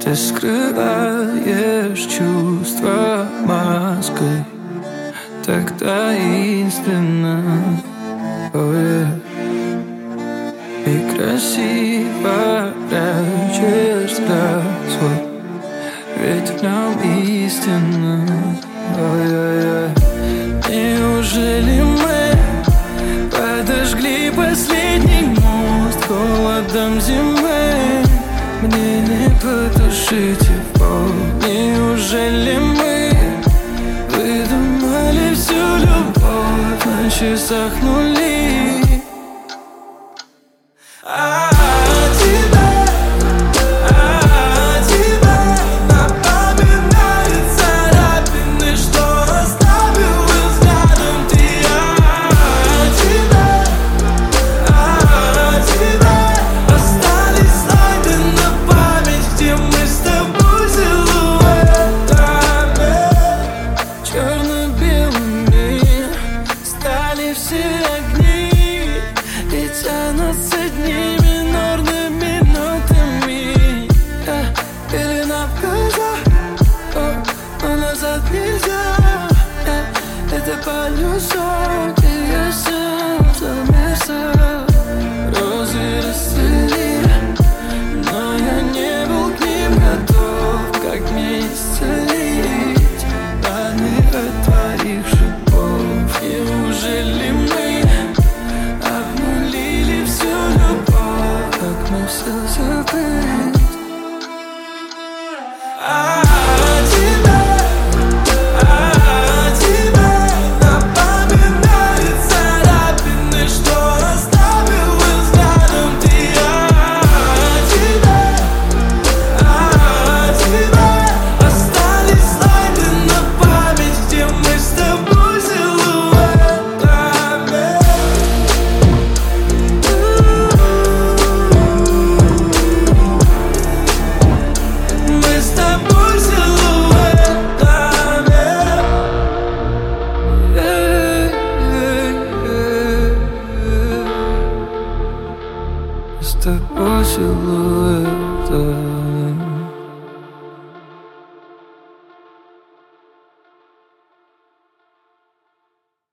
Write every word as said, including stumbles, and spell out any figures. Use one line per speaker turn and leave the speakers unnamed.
Ты скрываешь чувства маской так таинственно, oh yeah. И красиво прячешь взгляд свой, ведь в нем истина, oh yeah, yeah. Неужели мы подожгли последний мост холодом зимы? Мне не потушить его. Неужели мы выдумали всю любовь на часах нули? А тебя, а тебя напоминает царапины, что оставил взглядом ты. А тебя, а тебя остались слайды на память, где мы с тобой силуэтами черно-белыми стали все огни и тянутся дни минорными нотами. Yeah. Пелена в глазах, oh, но назад нельзя. Yeah. Это полюсок, и я сам замерзал. Розы расцвели, но я не был к ним готов. Как мне исцелить раны от твоих шипов? Неужели мы обнулили всю любовь? Как мы все забыть? А тебя, а тебя напоминает царапины, что оставил взглядом ты. А тебя, а тебя остались слайды на память, где мы с тобой силуэтами. Мы с тобой силуэтами. С тобой силуэтами.